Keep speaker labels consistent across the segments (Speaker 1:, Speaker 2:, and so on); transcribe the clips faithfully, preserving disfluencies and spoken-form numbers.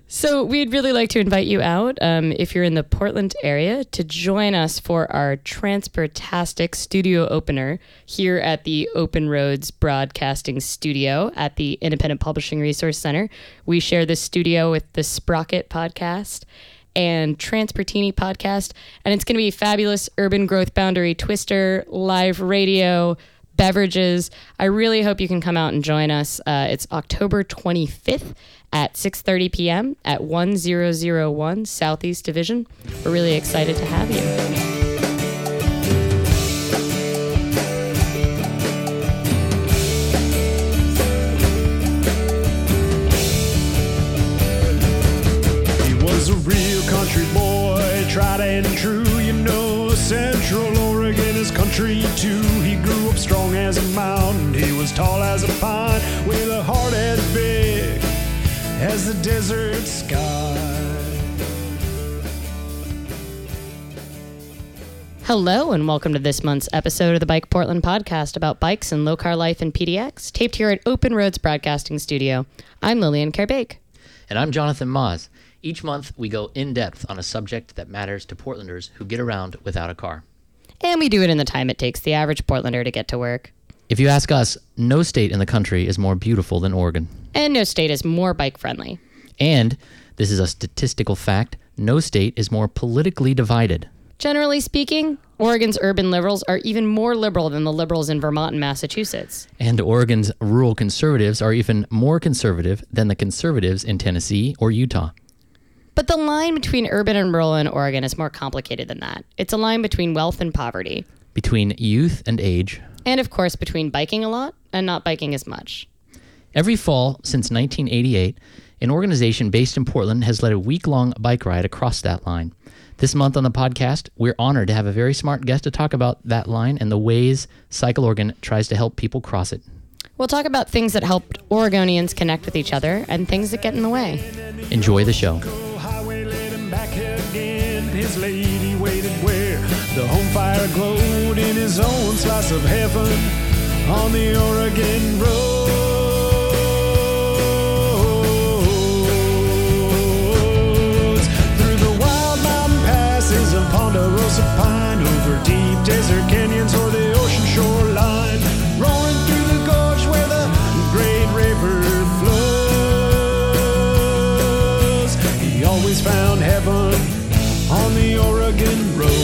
Speaker 1: So we'd really like to invite you out, um, if you're in the Portland area, to join us for our Transportastic studio opener here at the Open Roads Broadcasting Studio at the Independent Publishing Resource Center. We share this studio with the Sprocket Podcast and Transportini Podcast, and it's going to be fabulous urban growth boundary twister, live radio, beverages. I really hope you can come out and join us. Uh, it's October twenty-fifth at six thirty p.m. at one thousand one Southeast Division. We're really excited to have you.
Speaker 2: He was a real country boy, tried and true, you know, Central Oregon is country too. He grew up strong as a mountain, he was tall as a pine, with a heart as big as the desert sky.
Speaker 1: Hello and welcome to this month's episode of the Bike Portland podcast about bikes and low car life in P D X, taped here at Open Roads Broadcasting Studio. I'm Lillian Kerbake.
Speaker 3: And I'm Jonathan Moz. Each month we go in depth on a subject that matters to Portlanders who get around without a car.
Speaker 1: And we do it in the time it takes the average Portlander to get to work.
Speaker 3: If you ask us, no state in the country is more beautiful than Oregon.
Speaker 1: And no state is more bike-friendly.
Speaker 3: And, this is a statistical fact, no state is more politically divided.
Speaker 1: Generally speaking, Oregon's urban liberals are even more liberal than the liberals in Vermont and Massachusetts.
Speaker 3: And Oregon's rural conservatives are even more conservative than the conservatives in Tennessee or Utah.
Speaker 1: But the line between urban and rural in Oregon is more complicated than that. It's a line between wealth and poverty.
Speaker 3: Between youth and age.
Speaker 1: And of course, between biking a lot and not biking as much.
Speaker 3: Every fall since nineteen eighty-eight, an organization based in Portland has led a week-long bike ride across that line. This month on the podcast, we're honored to have a very smart guest to talk about that line and the ways Cycle Oregon tries to help people cross it.
Speaker 1: We'll talk about things that helped Oregonians connect with each other and things that get in the way.
Speaker 3: Enjoy the show.
Speaker 2: His lady waited where the home fire glowed in his own slice of heaven on the Oregon roads. Through the wild mountain passes of Ponderosa Pine, over deep desert canyons or the ocean shoreline, roaring through the gorge where the great river flows. He always found heaven on the Oregon roads.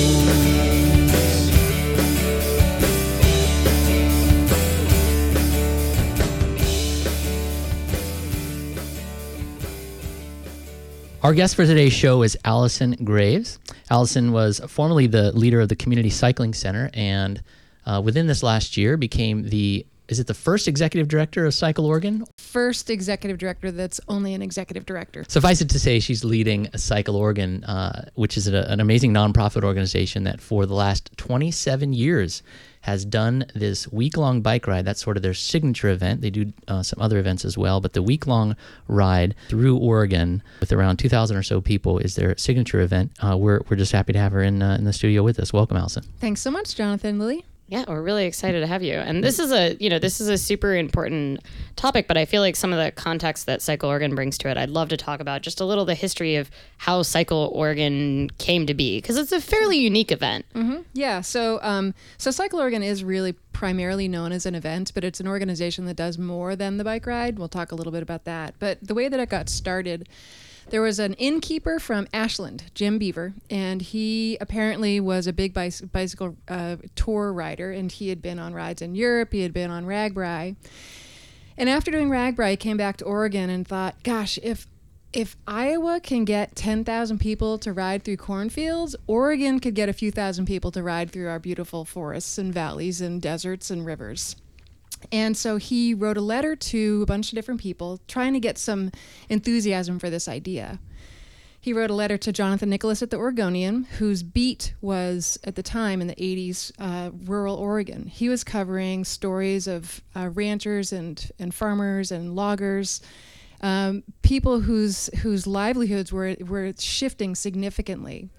Speaker 3: Our guest for today's show is Allison Graves. Allison was formerly the leader of the Community Cycling Center and uh, within this last year became the, is it the first executive director of Cycle Oregon?
Speaker 4: First executive director that's only an executive director.
Speaker 3: Suffice it to say, she's leading Cycle Oregon, uh, which is a, an amazing nonprofit organization that for the last twenty-seven years has done this week-long bike ride. That's sort of their signature event. They do uh, some other events as well, but the week-long ride through Oregon with around two thousand or so people is their signature event. Uh, we're we're just happy to have her in uh, in the studio with us. Welcome, Allison.
Speaker 4: Thanks so much, Jonathan. Lily?
Speaker 1: Yeah, we're really excited to have you. And this is a, you know, this is a super important topic, but I feel like some of the context that Cycle Oregon brings to it, I'd love to talk about just a little the history of how Cycle Oregon came to be, because it's a fairly unique event.
Speaker 4: Mm-hmm. Yeah, so um, so Cycle Oregon is really primarily known as an event, but it's an organization that does more than the bike ride. We'll talk a little bit about that. But the way that it got started, there was an innkeeper from Ashland, Jim Beaver, and he apparently was a big bicy- bicycle uh, tour rider, and he had been on rides in Europe, he had been on RAGBRAI. And after doing RAGBRAI, he came back to Oregon and thought, gosh, if if Iowa can get ten thousand people to ride through cornfields, Oregon could get a few thousand people to ride through our beautiful forests and valleys and deserts and rivers. And so he wrote a letter to a bunch of different people trying to get some enthusiasm for this idea. He wrote a letter to Jonathan Nicholas at the Oregonian, whose beat was, at the time in the eighties, uh, rural Oregon. He was covering stories of uh, ranchers and, and farmers and loggers, um, people whose whose livelihoods were were shifting significantly.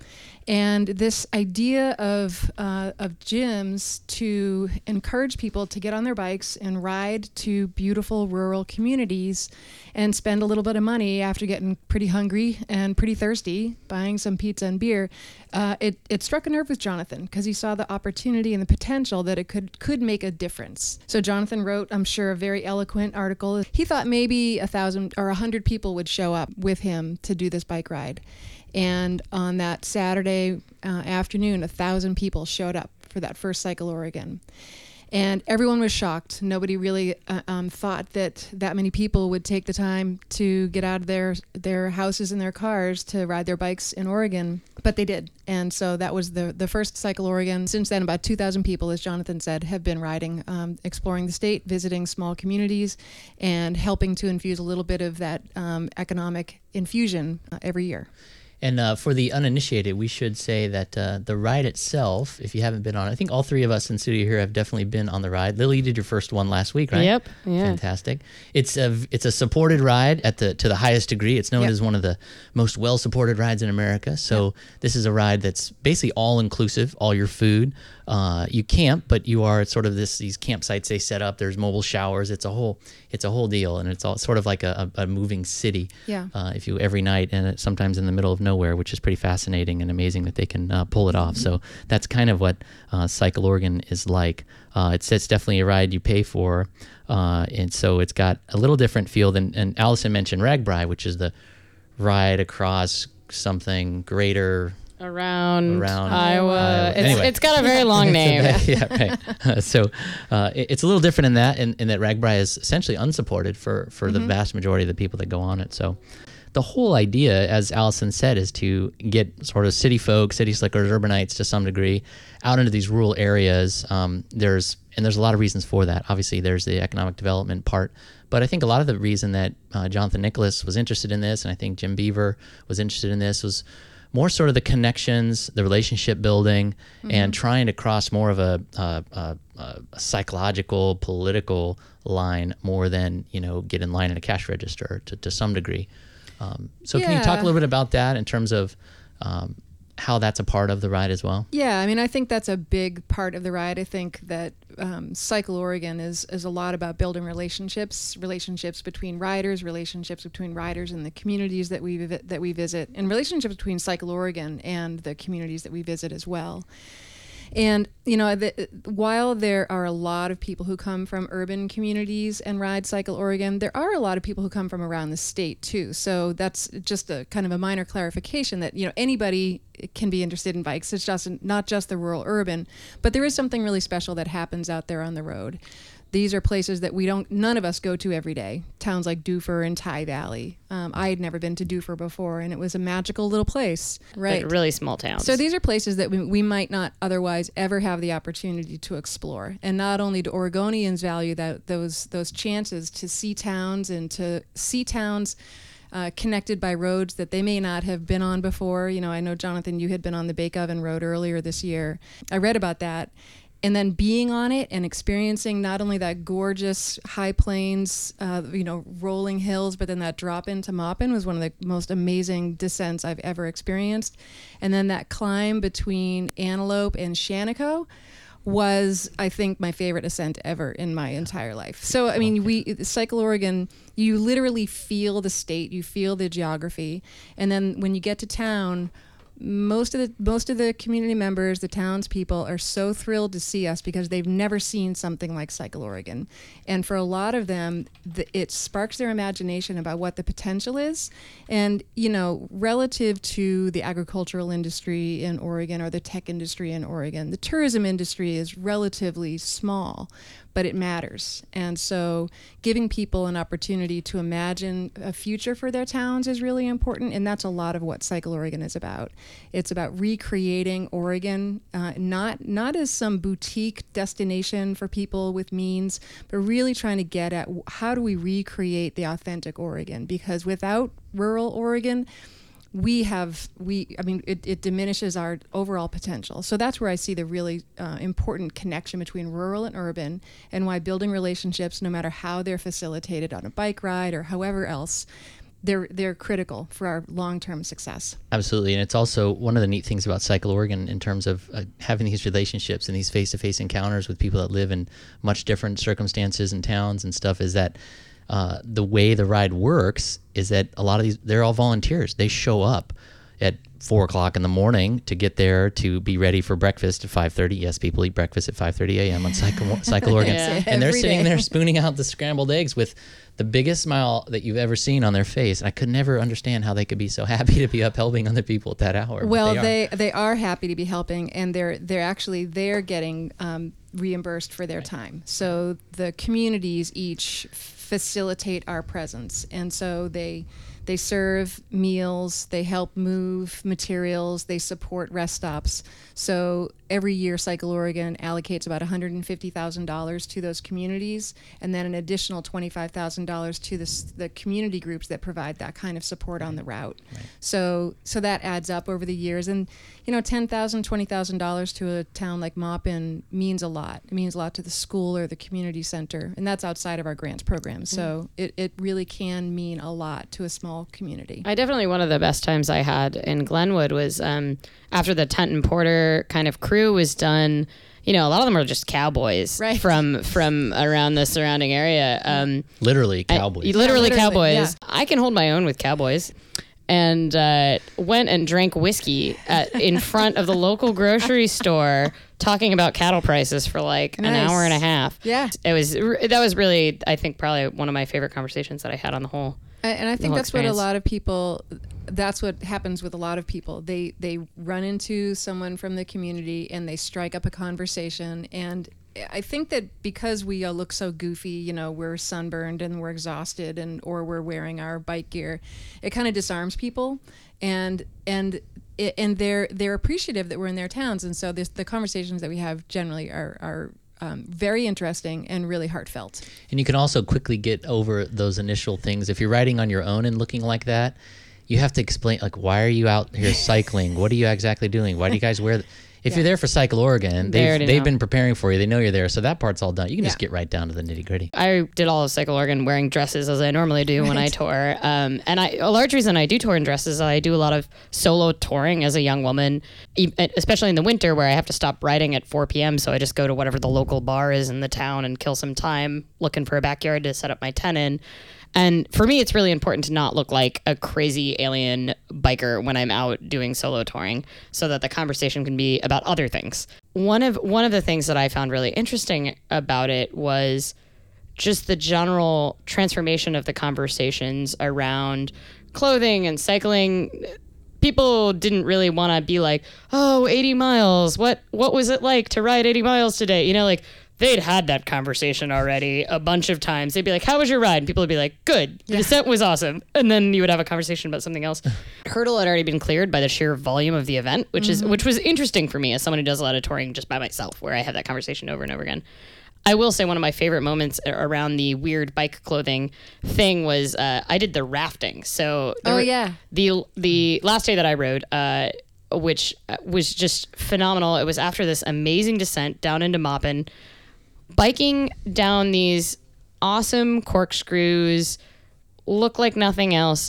Speaker 4: And this idea of uh, of gyms to encourage people to get on their bikes and ride to beautiful rural communities and spend a little bit of money after getting pretty hungry and pretty thirsty, buying some pizza and beer, uh, it, it struck a nerve with Jonathan because he saw the opportunity and the potential that it could, could make a difference. So Jonathan wrote, I'm sure, a very eloquent article. He thought maybe a thousand or a hundred people would show up with him to do this bike ride. And on that Saturday uh, afternoon, a thousand people showed up for that first Cycle Oregon. And everyone was shocked. Nobody really uh, um, thought that that many people would take the time to get out of their their houses and their cars to ride their bikes in Oregon, but they did. And so that was the the first Cycle Oregon. Since then, about two thousand people, as Jonathan said, have been riding, um, exploring the state, visiting small communities, and helping to infuse a little bit of that um, economic infusion uh, every year.
Speaker 3: And uh, for the uninitiated, we should say that uh, the ride itself, if you haven't been on it, I think all three of us in studio here have definitely been on the ride. Lily, you did your first one last week, right?
Speaker 1: Yep. Yeah.
Speaker 3: Fantastic. It's a it's a supported ride at the to the highest degree. It's known
Speaker 4: Yep.
Speaker 3: as one of the most well-supported rides in America. So yep. This is a ride that's basically all-inclusive, all your food. Uh, you camp, but you are sort of this these campsites they set up. There's mobile showers. It's a whole it's a whole deal, and it's all sort of like a, a, a moving city.
Speaker 4: Yeah.
Speaker 3: Uh, if you every night, and it's sometimes in the middle of nowhere, which is pretty fascinating and amazing that they can uh, pull it off. So that's kind of what uh, Cycle Oregon is like. Uh, it's it's definitely a ride you pay for, uh, and so it's got a little different feel than. And Allison mentioned RAGBRAI, which is the ride across something greater.
Speaker 1: Around,
Speaker 3: Around
Speaker 1: Iowa.
Speaker 3: Iowa.
Speaker 1: It's,
Speaker 3: Anyway.
Speaker 1: it's got a very long name.
Speaker 3: yeah, right. Uh, so uh, it- it's a little different in that, in, in that RAGBRAI is essentially unsupported for, for the vast majority of the people that go on it. So the whole idea, as Allison said, is to get sort of city folk, city slickers, urbanites to some degree out into these rural areas. Um, there's and there's a lot of reasons for that. Obviously, there's the economic development part. But I think a lot of the reason that uh, Jonathan Nicholas was interested in this, and I think Jim Beaver was interested in this, was more sort of the connections, the relationship building, mm-hmm. and trying to cross more of a, a, a, a psychological, political line more than, you know, get in line at a cash register to, to some degree. Um, so
Speaker 4: yeah.
Speaker 3: can you talk a little bit about that in terms of um, how that's a part of the ride as well?
Speaker 4: Yeah, I mean, I think that's a big part of the ride. I think that um, Cycle Oregon is is a lot about building relationships, relationships between riders, relationships between riders and the communities that we vi- that we visit, and relationships between Cycle Oregon and the communities that we visit as well. And, you know, the, while there are a lot of people who come from urban communities and ride Cycle Oregon, there are a lot of people who come from around the state, too. So that's just a kind of a minor clarification that, you know, anybody can be interested in bikes. It's just not just the rural urban, but there is something really special that happens out there on the road. These are places that we don't, none of us go to every day. Towns like Dufur and Tye Valley. Um, I had never been to Dufur before, and it was a magical little place. Right.
Speaker 1: But really small towns.
Speaker 4: So these are places that we, we might not otherwise ever have the opportunity to explore. And not only do Oregonians value that those those chances to see towns and to see towns Uh, connected by roads that they may not have been on before. You know, I know, Jonathan, you had been on the Bake Oven Road earlier this year. I read about that. And then being on it and experiencing not only that gorgeous high plains, uh, you know, rolling hills, but then that drop into Maupin was one of the most amazing descents I've ever experienced. And then that climb between Antelope and Shaniko was, I think, my favorite ascent ever in my entire life. So, I mean, we Cycle Oregon, you literally feel the state, you feel the geography, and then when you get to town, most of the most of the community members, the townspeople, are so thrilled to see us because they've never seen something like Cycle Oregon. And for a lot of them, the, it sparks their imagination about what the potential is. And, you know, relative to the agricultural industry in Oregon or the tech industry in Oregon, the tourism industry is relatively small, but it matters. And so giving people an opportunity to imagine a future for their towns is really important, and that's a lot of what Cycle Oregon is about. It's about recreating Oregon, uh, not not as some boutique destination for people with means, but really trying to get at how do we recreate the authentic Oregon, because without rural Oregon, we have, we, I mean, it, it diminishes our overall potential. So that's where I see the really uh, important connection between rural and urban, and why building relationships, no matter how they're facilitated on a bike ride or however else, they're they're critical for our long-term success.
Speaker 3: Absolutely. And it's also one of the neat things about Cycle Oregon in terms of uh, having these relationships and these face-to-face encounters with people that live in much different circumstances and towns and stuff is that uh, the way the ride works is that a lot of these, they're all volunteers. They show up at four o'clock in the morning to get there to be ready for breakfast at five thirty. Yes, people eat breakfast at five thirty a.m. on Cycle, Cycle Oregon.
Speaker 1: Yeah.
Speaker 3: And they're
Speaker 4: Every
Speaker 3: sitting
Speaker 4: day.
Speaker 3: there spooning out the scrambled eggs with the biggest smile that you've ever seen on their face. And I could never understand how they could be so happy to be up helping other people at that hour. but
Speaker 4: Well,
Speaker 3: they,
Speaker 4: they,
Speaker 3: are.
Speaker 4: they are happy to be helping, and they're they're actually they're getting um, reimbursed for their time. So the communities each facilitate our presence, and so they they serve meals, they help move materials, they support rest stops. So every year, Cycle Oregon allocates about one hundred fifty thousand dollars to those communities, and then an additional twenty-five thousand dollars to the, s- the community groups that provide that kind of support on the route.
Speaker 3: Right.
Speaker 4: So so that adds up over the years. And, you know, ten thousand dollars, twenty thousand dollars to a town like Maupin means a lot. It means a lot to the school or the community center, and that's outside of our grants program. So it, it really can mean a lot to a small community.
Speaker 1: I definitely, one of the best times I had in Glenwood was um, after the Tent and Porter kind of crew was done. You know, a lot of them are just cowboys
Speaker 4: Right.
Speaker 1: from from around the surrounding area. Um,
Speaker 3: Literally
Speaker 1: I-
Speaker 3: cowboys.
Speaker 1: literally,
Speaker 4: Yeah, literally,
Speaker 1: cowboys.
Speaker 4: yeah.
Speaker 1: I can hold my own with cowboys. And uh, went and drank whiskey at, in front of the local grocery store, talking about cattle prices for like an
Speaker 4: Nice.
Speaker 1: hour and a half.
Speaker 4: Yeah.
Speaker 1: It was that was really, I think, probably one of my favorite conversations that I had on the whole.
Speaker 4: And and I think
Speaker 1: whole
Speaker 4: that's what a
Speaker 1: experience.
Speaker 4: lot of people, that's what happens with a lot of people. They they run into someone from the community and they strike up a conversation. And I think that because we all look so goofy, you know, we're sunburned and we're exhausted, and or we're wearing our bike gear, it kind of disarms people. And and it, and they're they're appreciative that we're in their towns. And so this, the conversations that we have generally are are um, very interesting and really heartfelt.
Speaker 3: And you can also quickly get over those initial things. If you're riding on your own and looking like that, you have to explain, like, why are you out here cycling? What are you exactly doing? Why do you guys wear... Th- if
Speaker 4: Yeah.
Speaker 3: you're there for Cycle Oregon,
Speaker 1: They
Speaker 3: they've,
Speaker 1: already
Speaker 3: they've
Speaker 1: know.
Speaker 3: been preparing for you. They know you're there. So that part's all done. You can just
Speaker 4: Yeah.
Speaker 3: get right down to the nitty gritty.
Speaker 1: I did all of Cycle Oregon wearing dresses as I normally do when I
Speaker 4: Right.
Speaker 1: tour. Um, and I, a large reason I do tour in dresses is I do a lot of solo touring as a young woman, e- especially in the winter where I have to stop riding at four p.m. So I just go to whatever the local bar is in the town and kill some time looking for a backyard to set up my tent in. And for me, it's really important to not look like a crazy alien biker when I'm out doing solo touring, so that the conversation can be about other things. One of one of the things that I found really interesting about it was just the general transformation of the conversations around clothing and cycling. People didn't really want to be like, oh, eighty miles. What what was it like to ride eighty miles today? You know, like they'd had that conversation already a bunch of times. They'd be like, how was your ride? And people would be like, good. The descent was awesome. And then you would have a conversation about something else. Hurdle had already been cleared by the sheer volume of the event, which is which was interesting for me as someone who does a lot of touring just by myself, where I have that conversation over and over again. I will say one of my favorite moments around the weird bike clothing thing was uh, I did the rafting. So there
Speaker 4: Oh,
Speaker 1: were-
Speaker 4: yeah.
Speaker 1: the the last day that I rode, uh, which was just phenomenal. It was after this amazing descent down into Maupin, biking down these awesome corkscrews, look like nothing else.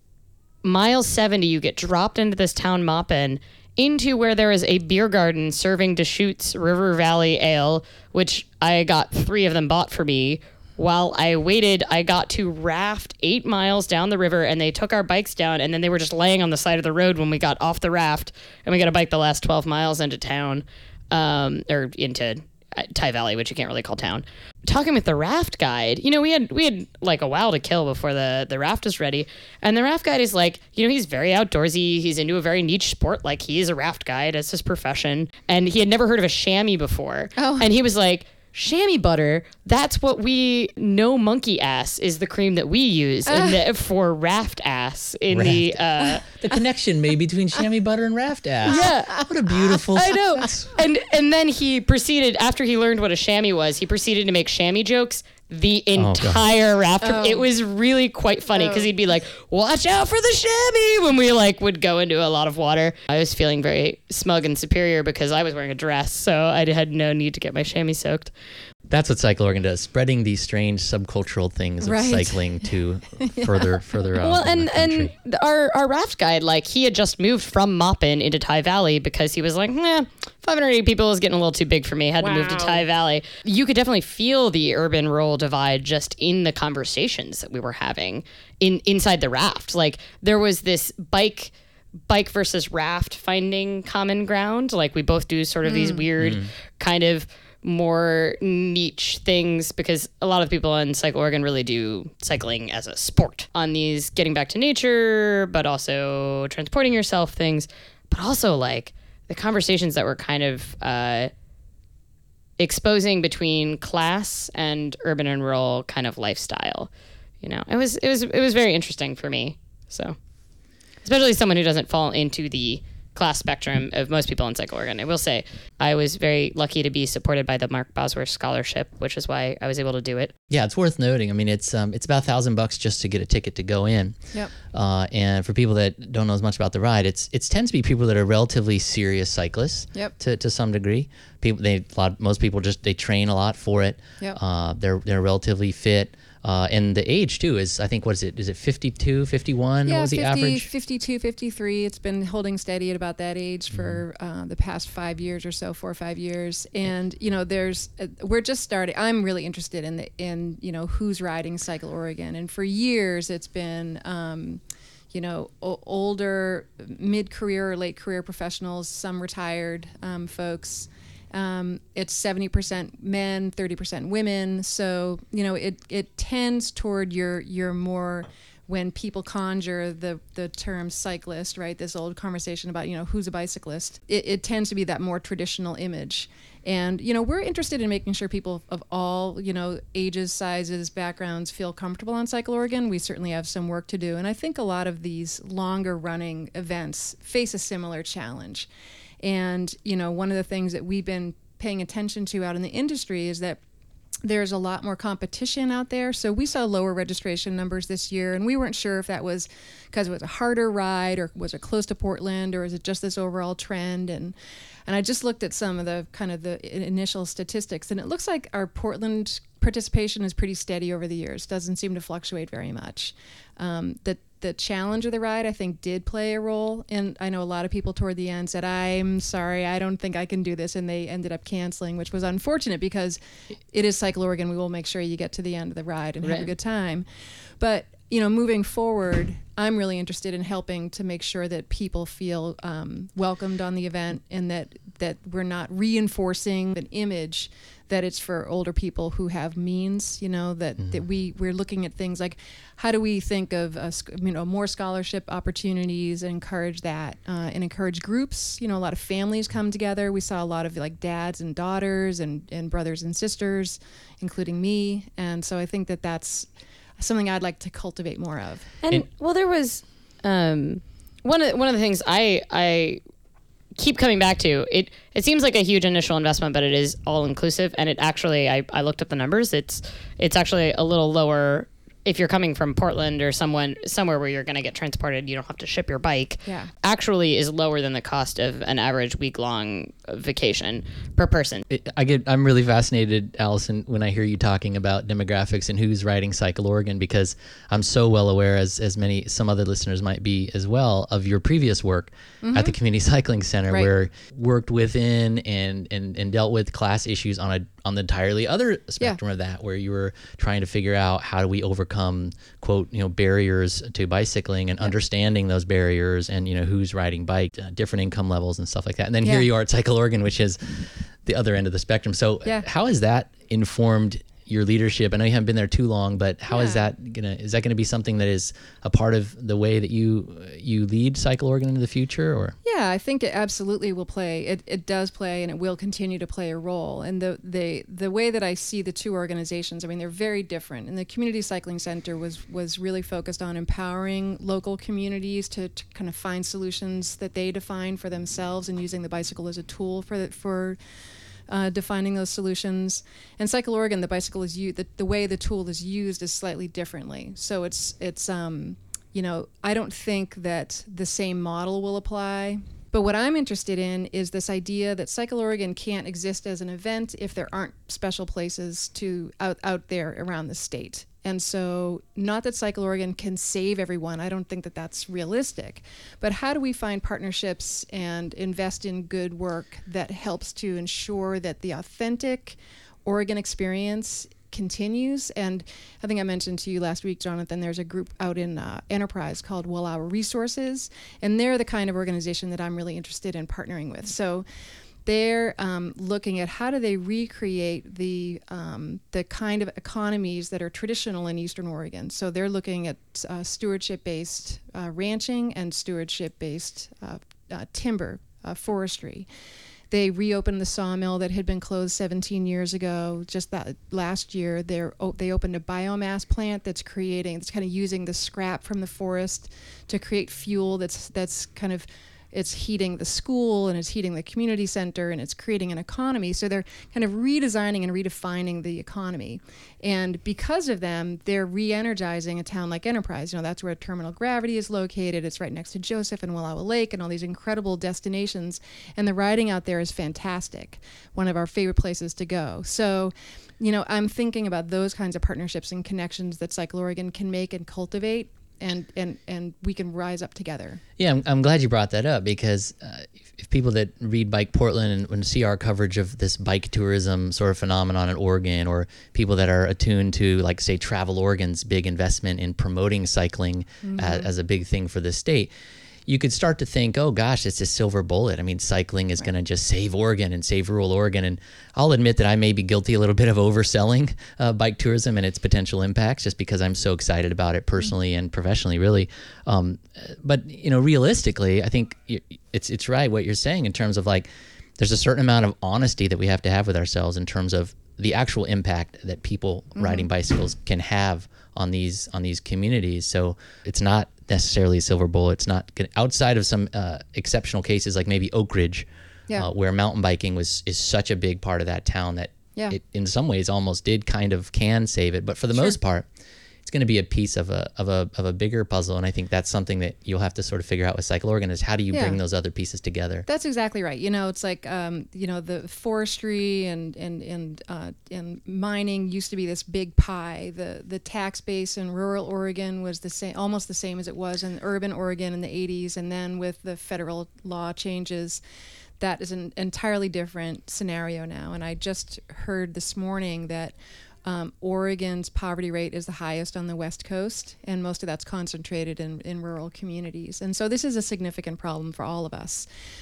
Speaker 1: Mile seventy, you get dropped into this town Maupin, into where there is a beer garden serving Deschutes River Valley Ale, which I got three of them bought for me. While I waited, I got to raft eight miles down the river, and they took our bikes down, and then they were just laying on the side of the road when we got off the raft, and we got to bike the last twelve miles into town, um, or into uh, Ty Valley, which you can't really call town. Talking with the raft guide, you know, we had we had like a while to kill before the, the raft was ready. And the raft guide is like, you know, he's very outdoorsy. He's into a very niche sport. Like, he is a raft guide. It's his profession. And he had never heard of a chamois before.
Speaker 4: Oh.
Speaker 1: And he was like, chamois butter, that's what we know. Monkey ass is the cream that we use in the, for raft ass in the... Uh,
Speaker 3: The connection made between chamois butter and raft ass.
Speaker 1: Yeah.
Speaker 3: What a beautiful...
Speaker 1: I know. And and then he proceeded, after he learned what a chamois was, he proceeded to make chamois jokes the
Speaker 3: God.
Speaker 1: entire raft trip.
Speaker 4: Oh.
Speaker 1: It was really quite funny because he'd be like, watch out for the chamois when we like would go into a lot of water. I was feeling very smug and superior because I was wearing a dress, so I had no need to get my chamois soaked.
Speaker 3: That's what Cycle Oregon does, spreading these strange subcultural things of
Speaker 4: Right.
Speaker 3: cycling to yeah. further further out.
Speaker 1: Well,
Speaker 3: in
Speaker 1: and
Speaker 3: the country.
Speaker 1: and our our raft guide, like he had just moved from Maupin into Ty Valley because he was like, nah, five hundred eighty people is getting a little too big for me. Had to move to
Speaker 4: Wow.
Speaker 1: Ty Valley. You could definitely feel the urban-rural divide just in the conversations that we were having in inside the raft. Like there was this bike. bike versus raft finding common ground. Like we both do sort of these weird
Speaker 3: Mm.
Speaker 1: kind of more niche things because a lot of people in Cycle Oregon really do cycling as a sport on these getting back to nature, but also transporting yourself things, but also like the conversations that were kind of uh, exposing between class and urban and rural kind of lifestyle. You know, it was, it was, it was very interesting for me. So especially someone who doesn't fall into the class spectrum of most people in Cycle Oregon. I will say I was very lucky to be supported by the Mark Bosworth Scholarship, which is why I was able to do it.
Speaker 3: Yeah, it's worth noting. I mean, it's um, it's about a thousand bucks just to get a ticket to go in.
Speaker 4: Yep.
Speaker 3: Uh, and for people that don't know as much about the ride, it's it tends to be people that are relatively serious cyclists.
Speaker 4: Yep.
Speaker 3: To, to some degree, people they a lot most people just they train a lot for it.
Speaker 4: Yep.
Speaker 3: Uh, they're they're relatively fit. Uh, and the age too is, I think, what is it? Is it fifty-two, fifty-one?
Speaker 4: Yeah,
Speaker 3: What was the
Speaker 4: fifty,
Speaker 3: average?
Speaker 4: fifty-two, fifty-three. It's been holding steady at about that age for uh, the past five years or so, four or five years. And you know, there's uh, we're just starting. I'm really interested in the in you know who's riding Cycle Oregon, and for years it's been. Um, you know, o- older, mid-career or late-career professionals, some retired um, folks. Um, it's seventy percent men, thirty percent women. So, you know, it, it tends toward your, your more, when people conjure the, the term cyclist, right? This old conversation about, you know, who's a bicyclist, it, it tends to be that more traditional image. And, you know, we're interested in making sure people of all, you know, ages, sizes, backgrounds feel comfortable on Cycle Oregon. We certainly have some work to do. And I think a lot of these longer running events face a similar challenge. And, you know, one of the things that we've been paying attention to out in the industry is that there's a lot more competition out there. So we saw lower registration numbers this year, and we weren't sure if that was because it was a harder ride or was it close to Portland or is it just this overall trend. And and I just looked at some of the kind of the initial statistics, and it looks like our Portland participation is pretty steady over the years. Doesn't seem to fluctuate very much. Um, the the challenge of the ride, I think, did play a role. And I know a lot of people toward the end said, I'm sorry, I don't think I can do this. And they ended up canceling, which was unfortunate because it is Cycle Oregon. We will make sure you get to the end of the ride and have
Speaker 1: Right.
Speaker 4: a good time. But, you know, moving forward, I'm really interested in helping to make sure that people feel um, welcomed on the event and that, that we're not reinforcing an image that it's for older people who have means, you know, that, mm-hmm. that we, we're looking at things like how do we think of, uh, you know, more scholarship opportunities and encourage that uh, and encourage groups. You know, a lot of families come together. We saw a lot of like dads and daughters and, and brothers and sisters, including me. And so I think that that's something I'd like to cultivate more of.
Speaker 1: And,
Speaker 3: And-
Speaker 1: well, there was um, one of one of the things I I keep coming back to. It it seems like a huge initial investment, but it is all inclusive. And it actually, I, I looked up the numbers. It's it's actually a little lower if you're coming from Portland or someone somewhere where you're going to get transported. You don't have to ship your bike.
Speaker 4: Yeah.
Speaker 1: Actually, is lower than the cost of an average week long vacation per person.
Speaker 3: It, I get. I'm really fascinated, Allison, when I hear you talking about demographics and who's riding Cycle Oregon, because I'm so well aware, as as many some other listeners might be as well, of your previous work mm-hmm. at the Community Cycling Center,
Speaker 4: Right.
Speaker 3: where worked within and and and dealt with class issues on a on the entirely other spectrum yeah. of that, where you were trying to figure out how do we overcome, quote, you know, barriers to bicycling and yeah. understanding those barriers and, you know, who's riding bike, uh, different income levels and stuff like that. And then yeah. here you are at Cycle Oregon, which is the other end of the spectrum. So
Speaker 4: yeah.
Speaker 3: how has that informed your leadership? I know you haven't been there too long, but how yeah. is that gonna is that gonna be something that is a part of the way that you you lead Cycle Oregon into the future? Or
Speaker 4: yeah, I think it absolutely will play. It it does play, and it will continue to play a role. And the the the way that I see the two organizations, I mean, they're very different. And the Community Cycling Center was was really focused on empowering local communities to, to kind of find solutions that they define for themselves, and using the bicycle as a tool for the, for. Uh, defining those solutions. And Cycle Oregon, the bicycle is used, the, the way the tool is used is slightly differently. So it's, it's um, you know, I don't think that the same model will apply But what I'm interested in is this idea that Cycle Oregon can't exist as an event if there aren't special places to out, out there around the state. And so, not that Cycle Oregon can save everyone, I don't think that that's realistic, but how do we find partnerships and invest in good work that helps to ensure that the authentic Oregon experience continues? And I think I mentioned to you last week, Jonathan, there's a group out in uh, Enterprise called Well Our Resources, and they're the kind of organization that I'm really interested in partnering with. So they're um, looking at how do they recreate the um, the kind of economies that are traditional in Eastern Oregon. So they're looking at uh, stewardship-based uh, ranching and stewardship-based uh, uh, timber, uh, forestry. They reopened the sawmill that had been closed seventeen years ago. Just that last year, they're, oh, they opened a biomass plant that's creating, it's kind of using the scrap from the forest to create fuel that's that's kind of, it's heating the school and it's heating the community center and it's creating an economy. So they're kind of redesigning and redefining the economy. And because of them, they're re-energizing a town like Enterprise. You know, that's where Terminal Gravity is located. It's right next to Joseph and Wallowa Lake and all these incredible destinations. And the riding out there is fantastic. One of our favorite places to go. So, you know, I'm thinking about those kinds of partnerships and connections that Cycle Oregon can make and cultivate. And, and and we can rise up together.
Speaker 3: Yeah, I'm, I'm glad you brought that up because uh, if, if people that read Bike Portland and, and see our coverage of this bike tourism sort of phenomenon in Oregon, or people that are attuned to, like, say, Travel Oregon's big investment in promoting cycling mm-hmm. as, as a big thing for the state, you could start to think, oh gosh, it's a silver bullet. I mean, cycling is right. going to just save Oregon and save rural Oregon. And I'll admit that I may be guilty a little bit of overselling uh, bike tourism and its potential impacts, just because I'm so excited about it personally mm-hmm. and professionally, really. Um, but you know, realistically, I think it's it's right what you're saying in terms of, like, there's a certain amount of honesty that we have to have with ourselves in terms of the actual impact that people mm-hmm. riding bicycles can have on these on these communities. So it's not necessarily a silver bullet. It's not gonna, outside of some uh, exceptional cases like maybe Oak Ridge, yeah. uh, where mountain biking was is such a big part of that town that yeah. it in some ways almost did kind of can save it. But for the sure. most part, it's going to be a piece of a of a of a bigger puzzle. And I think that's something that you'll have to sort of figure out with Cycle Oregon is how do you yeah. bring those other pieces together?
Speaker 4: That's exactly right. You know, it's like um, you know, the forestry and and and uh, and mining used to be this big pie. The the tax base in rural Oregon was the same, almost the same as it was in urban Oregon in the eighties. And then with the federal law changes, that is an entirely different scenario now. And I just heard this morning that Um, Oregon's poverty rate is the highest on the West Coast, and most of that's concentrated in, in rural communities. And so this is a significant problem for all of us.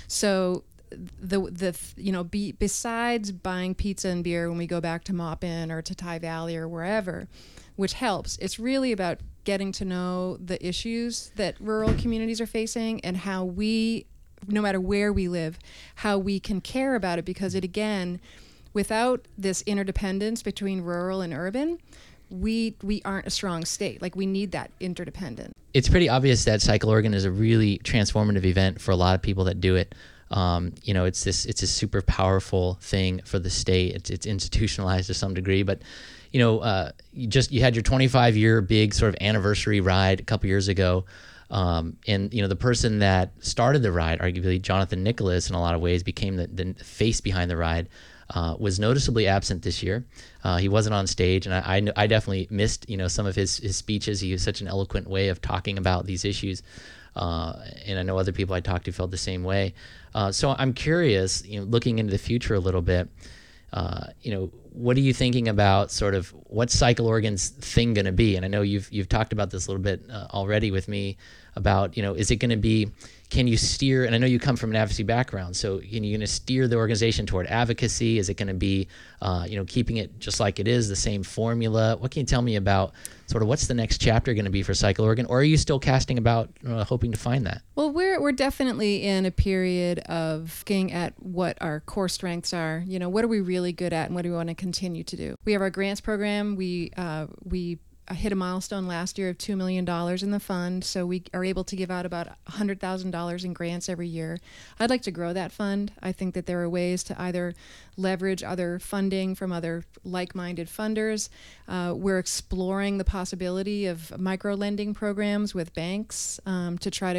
Speaker 4: So the the you know be, besides buying pizza and beer when we go back to Maupin or to Ty Valley or wherever, which helps, it's really about getting to know the issues that rural communities are facing and how we, no matter where we live, how we can care about it, because it again, without this interdependence between rural and urban, we we aren't a strong state. Like, we need that interdependence.
Speaker 3: It's pretty obvious that Cycle Oregon is a really transformative event for a lot of people that do it. Um, you know, it's this it's a super powerful thing for the state. It's it's institutionalized to some degree, but you know, uh, you just you had your twenty-five year big sort of anniversary ride a couple years ago. Um, and, you know, the person that started the ride, arguably Jonathan Nicholas, in a lot of ways became the, the face behind the ride. Uh, was noticeably absent this year. Uh, he wasn't on stage, and I, I, I definitely missed, you know, some of his, his speeches. He has such an eloquent way of talking about these issues, uh, and I know other people I talked to felt the same way. Uh, so I'm curious, you know, looking into the future a little bit, uh, you know, what are you thinking about sort of what's Cycle Oregon's thing going to be? And I know you've you've talked about this a little bit uh, already with me about, you know, is it going to be, can you steer, and I know you come from an advocacy background, so are you going to steer the organization toward advocacy? Is it going to be, uh, you know, keeping it just like it is, the same formula? What can you tell me about sort of what's the next chapter going to be for Cycle Oregon? Or are you still casting about, uh, hoping to find that?
Speaker 4: Well, we're we're definitely in a period of looking at what our core strengths are. You know, what are we really good at and what do we want to continue to do? We have our grants program. We uh, we I hit a milestone last year of two million dollars in the fund, so we are able to give out about one hundred thousand dollars in grants every year. I'd like to grow that fund. I think that there are ways to either leverage other funding from other like-minded funders. Uh, we're exploring the possibility of micro-lending programs with banks um, to try to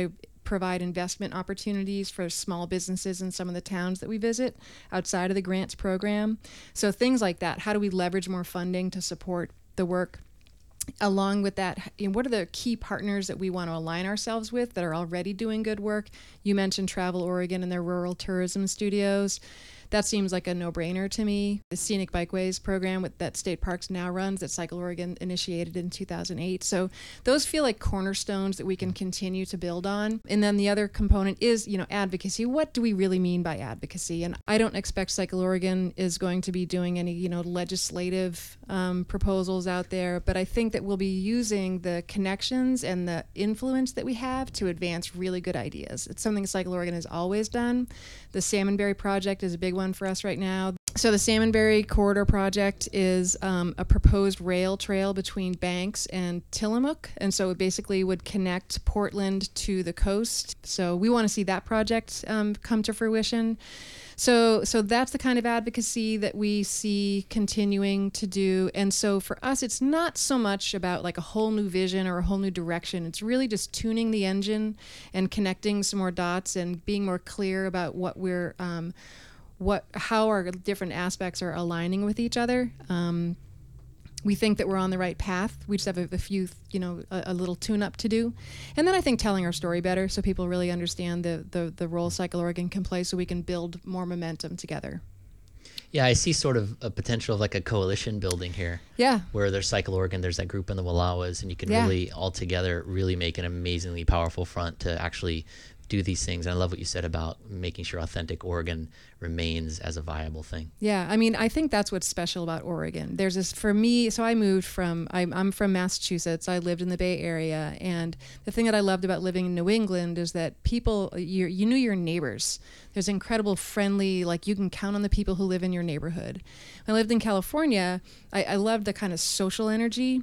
Speaker 4: provide investment opportunities for small businesses in some of the towns that we visit outside of the grants program. So things like that. How do we leverage more funding to support the work? Along with that, you know, what are the key partners that we want to align ourselves with that are already doing good work? You mentioned Travel Oregon and their rural tourism studios. That seems like a no-brainer to me. The Scenic Bikeways program with, that State Parks now runs, that Cycle Oregon initiated in two thousand eight. So those feel like cornerstones that we can continue to build on. And then the other component is, you know, advocacy. What do we really mean by advocacy? And I don't expect Cycle Oregon is going to be doing any, you know, legislative um, proposals out there, but I think that we'll be using the connections and the influence that we have to advance really good ideas. It's something Cycle Oregon has always done. The Salmonberry Project is a big one for us right now. So the Salmonberry Corridor Project is um, a proposed rail trail between Banks and Tillamook, and so it basically would connect Portland to the coast. So we want to see that project um, come to fruition. So so that's the kind of advocacy that we see continuing to do. And so for us, it's not so much about like a whole new vision or a whole new direction. It's really just tuning the engine and connecting some more dots and being more clear about what we're um, what how our different aspects are aligning with each other. Um, we think that we're on the right path. We just have a, a few, you know, a, a little tune-up to do. And then I think telling our story better so people really understand the, the, the role Cycle Oregon can play so we can build more momentum together.
Speaker 3: Yeah, I see sort of a potential of like a coalition building here.
Speaker 4: Yeah.
Speaker 3: Where there's Cycle Oregon, there's that group in the Wallowas, and you can
Speaker 4: Yeah.
Speaker 3: really all together really make an amazingly powerful front to actually do these things. And I love what you said about making sure authentic Oregon remains as a viable thing.
Speaker 4: Yeah, I mean, I think that's what's special about Oregon. There's this, for me, so I moved from, I'm, I'm from Massachusetts. I lived in the Bay Area. And the thing that I loved about living in New England is that people, you you knew your neighbors. There's incredible friendly, like you can count on the people who live in your neighborhood. When I lived in California, I, I loved the kind of social energy.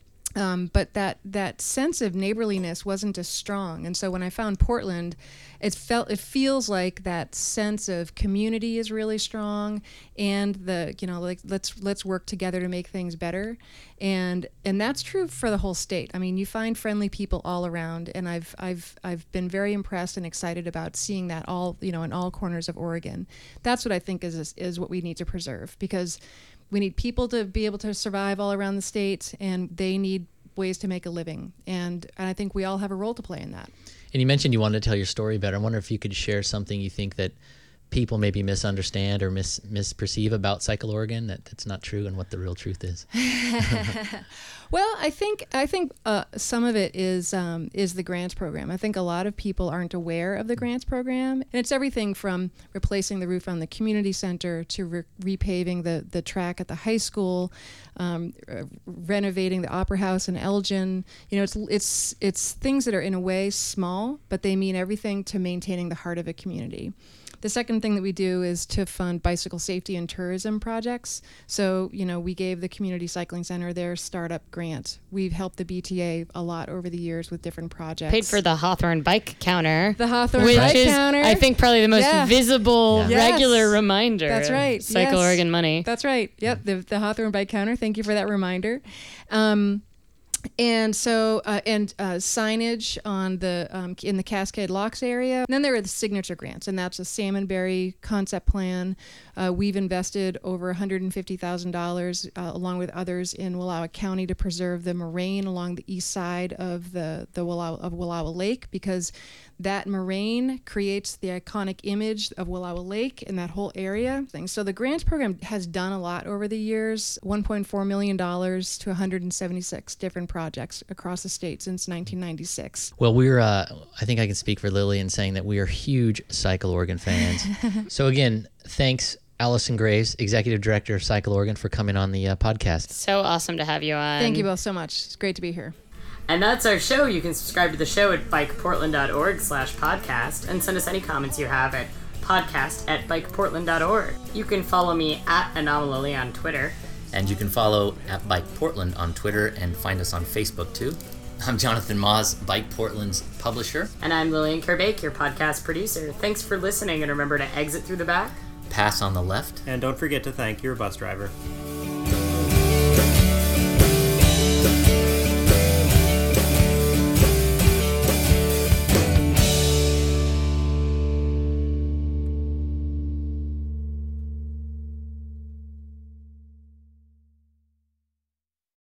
Speaker 4: Um, but that that sense of neighborliness wasn't as strong, and so when I found Portland, it felt it feels like that sense of community is really strong, and the you know like let's let's work together to make things better, and and that's true for the whole state. I mean, you find friendly people all around, and I've I've I've been very impressed and excited about seeing that all you know in all corners of Oregon. That's what I think is is what we need to preserve, because we need people to be able to survive all around the state, and they need ways to make a living. And, and I think we all have a role to play in that.
Speaker 3: And you mentioned you wanted to tell your story better. I wonder if you could share something you think that people maybe misunderstand or mis misperceive about Cycle Oregon that, that's not true, and what the real truth is.
Speaker 4: Well, I think I think uh, some of it is um, is the grants program. I think a lot of people aren't aware of the grants program, and it's everything from replacing the roof on the community center to re repaving the the track at the high school, um, uh, renovating the Opera House in Elgin. You know, it's it's it's things that are in a way small, but they mean everything to maintaining the heart of a community. The second thing that we do is to fund bicycle safety and tourism projects. So, you know, we gave the Community Cycling Center their startup grant. We've helped the B T A a lot over the years with different projects.
Speaker 1: Paid for the Hawthorne Bike Counter.
Speaker 4: The Hawthorne
Speaker 1: which
Speaker 4: Bike
Speaker 1: is,
Speaker 4: Counter.
Speaker 1: I think, probably the most
Speaker 4: Yeah.
Speaker 1: visible,
Speaker 3: Yeah.
Speaker 1: regular
Speaker 4: Yes.
Speaker 1: reminder.
Speaker 4: That's
Speaker 1: of
Speaker 4: right.
Speaker 1: Cycle
Speaker 4: Yes.
Speaker 1: Oregon money.
Speaker 4: That's right. Yep, the, the Hawthorne Bike Counter. Thank you for that reminder. Um, And so, uh, and uh, signage on the um, in the Cascade Locks area. And then there are the signature grants, and that's a Salmonberry concept plan. Uh, we've invested over one hundred fifty thousand dollars, uh, along with others, in Wallowa County to preserve the moraine along the east side of the the Wallowa, of Wallowa Lake, because that moraine creates the iconic image of Wallowa Lake and that whole area. So the grants program has done a lot over the years. one point four million dollars to one hundred seventy-six different projects across the state since nineteen ninety-six.
Speaker 3: Well, we're, uh, I think I can speak for Lily in saying that we are huge Cycle Oregon fans. So again, thanks, Allison Graves, Executive Director of Cycle Oregon, for coming on the uh, podcast.
Speaker 1: So awesome to have you on.
Speaker 4: Thank you both so much. It's great to be here.
Speaker 1: And that's our show. You can subscribe to the show at bikeportland.org slash podcast and send us any comments you have at podcast at bikeportland.org. You can follow me at Anomalily on Twitter.
Speaker 3: And you can follow at Bike Portland on Twitter and find us on Facebook too. I'm Jonathan Maas, Bike Portland's publisher.
Speaker 1: And I'm Lillian Kerbake, your podcast producer. Thanks for listening, and remember to exit through the back.
Speaker 3: Pass on the left.
Speaker 2: And don't forget to thank your bus driver.